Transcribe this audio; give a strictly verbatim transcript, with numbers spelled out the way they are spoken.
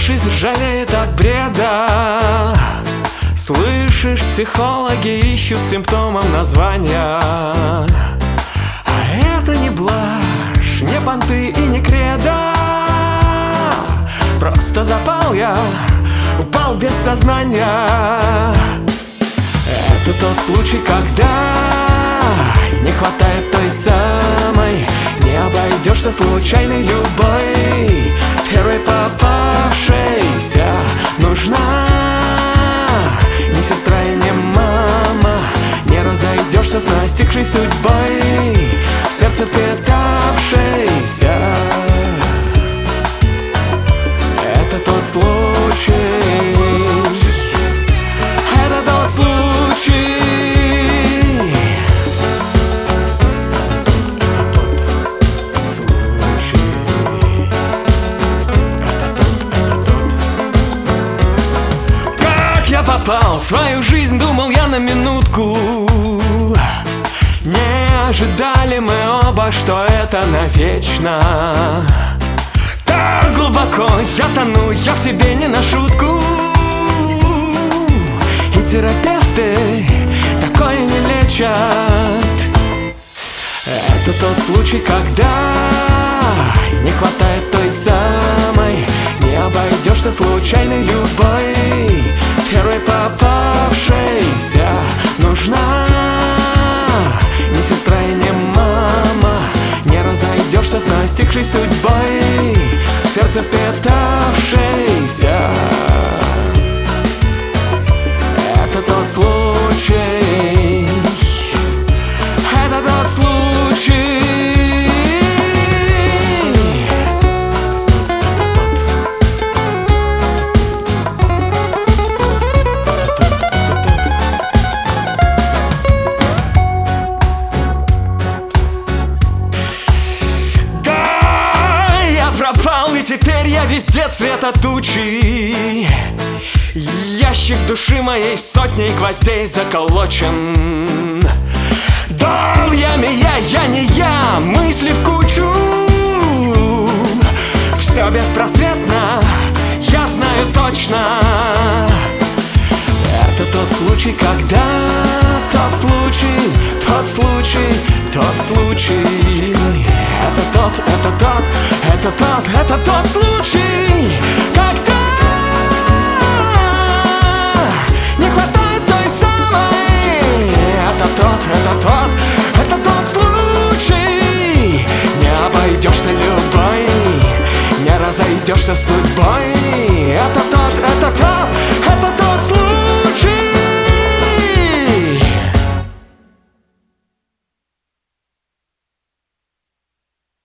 Жизнь ржавеет от бреда. Слышишь, психологи ищут симптомом названия. А это не блажь, не понты и не кредо. Просто запал я, упал без сознания. Это тот случай, когда не хватает той самой. Не обойдешься случайной любой. Первой попавшейся нужна. Не сестра и не мама. Не разойдешься с настигшей судьбой. В сердце впитавшейся. Это тот случай. Это тот случай. Попал в твою жизнь, думал я на минутку. Не ожидали мы оба, что это навечно. Так глубоко я тону, я в тебе не на шутку. И терапевты такое не лечат. Это тот случай, когда не хватает той самой. Не обойдешься случайной любой. Первой попавшейся нужна. Не сестра и не мама. Не разойдешься с настигшей судьбой. В сердце впитавшейся. Это тот случай. Это тот случай. Теперь я везде цвета тучи. Ящик души моей сотней гвоздей заколочен. Дольями я, я не я, мысли в кучу. Все беспросветно, я знаю точно. Это тот случай, когда тот случай, тот случай, тот случай. Это тот, это тот, это тот, это тот случай, когда не хватает той самой. Это тот, это тот, это тот случай. Не обойдешься любой, не разойдешься с судьбой.